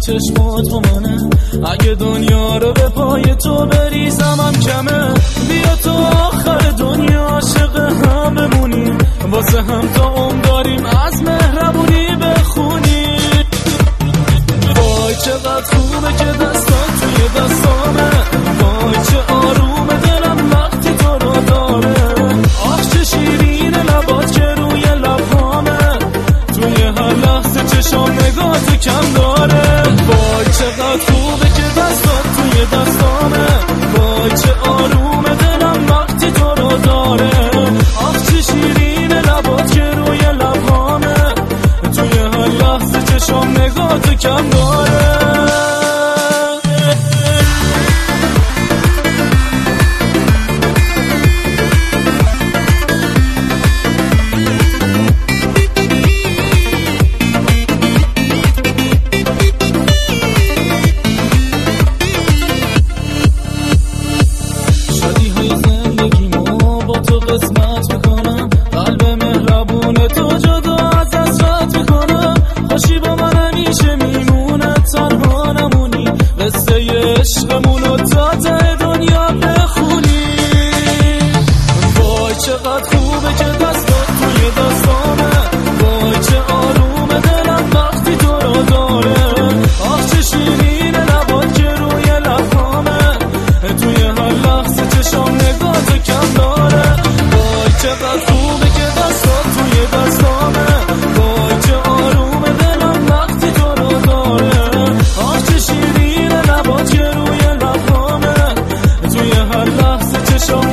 چشمات با منه. اگه دنیا رو به پای تو بریزم هم کمه. بیا تو آخر دنیا عاشق هم بمونیم، واسه هم تا عمر داریم از مهربونی بخونیم. وای چقدر خوبه که دستات توی دستامه، وای چه آرومه دلم وقتی تو رو داره. آخ چه شیرین لبات که روی لبهامه، توی هر لحظه چشام نگاهت کم داره. وای چقدر خوبه که دستات توی دستامه، وای چه آرومه دلم وقتی تو رو داره. آخ چه شیرین لبات که روی لبهامه، توی هر لحظه چشام نگاهت کم داره. قسمت میکنم قلب مهربون تو جدا از دستت میکنم. خوشی با من همیشه میمونه، تنها نمونی، قصه عشقمونو تا ته دنیا بخونی. وای چقدر خوبه که دستات توی دستامه، وای چه آرومه دلم وقتی تو رو داره. آخ چه شیرین لبات که روی لبهامه، توی هر لحظه چشام نگاهت کم داره. چقدر خوبه که دستات توی دستامه، وای چه آرومه دلم وقتی تو رو داره. آخ چه شیرین لبات که روی لبهامه، توی هر لحظه چشام